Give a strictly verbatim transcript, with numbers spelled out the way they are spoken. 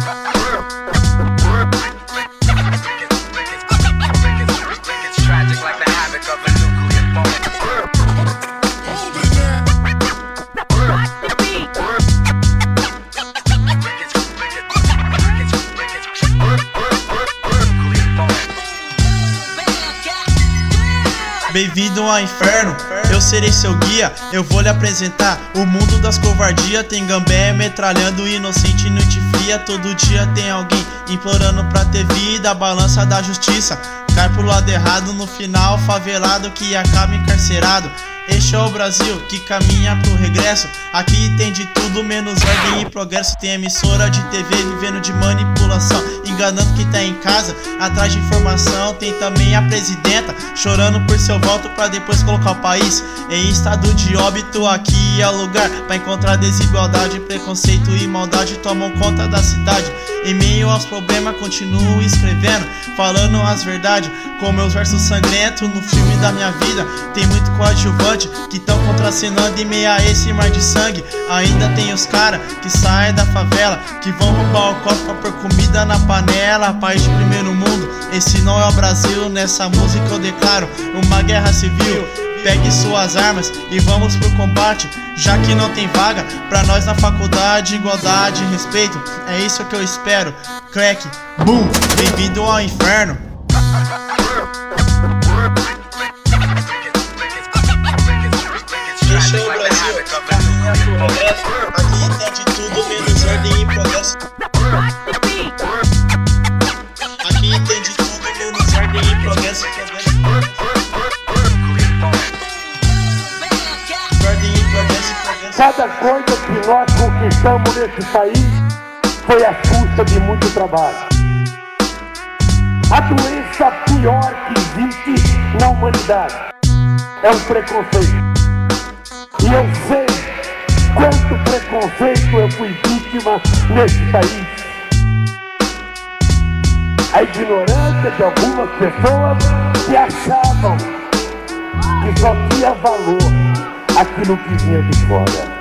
Bem-vindo ao inferno, eu serei seu guia. Eu vou lhe apresentar o mundo das covardias. Tem gambé metralhando inocente noite fria. Todo dia tem alguém implorando pra ter vida. A balança da justiça cai pro lado errado. No final favelado que acaba encarcerado. Este é o Brasil que caminha pro regresso. Aqui tem de tudo menos ordem e progresso. Tem emissora de T V vivendo de manipulação, enganando quem tá em casa, atrás de informação. Tem também a presidenta chorando por seu voto pra depois colocar o país em estado de óbito. Aqui é o lugar pra encontrar desigualdade, preconceito e maldade tomam conta da cidade. Em meio aos problemas continuo escrevendo, falando as verdades com meus versos sangrentos. No filme da minha vida tem muito coadjuvante que tão contracenando em meio a esse mar de sangue. Ainda tem os cara que saem da favela, que vão roubar o cofre pra pôr comida na panela. País de primeiro mundo, esse não é o Brasil. Nessa música eu declaro uma guerra civil. Pegue suas armas e vamos pro combate, já que não tem vaga pra nós na faculdade. Igualdade e respeito, é isso que eu espero. Crack, boom, bem-vindo ao inferno. Este é o Brasil, caminha pro progresso. Aqui tem de tudo menos ordem e progresso. Aqui tem de tudo menos ordem e progresso. Cada coisa que nós conquistamos nesse país foi à custa de muito trabalho. A doença pior que existe na humanidade é o preconceito. E eu sei quanto preconceito eu fui vítima nesse país. A ignorância de algumas pessoas que achavam que só tinha valor aquilo que vinha de fora.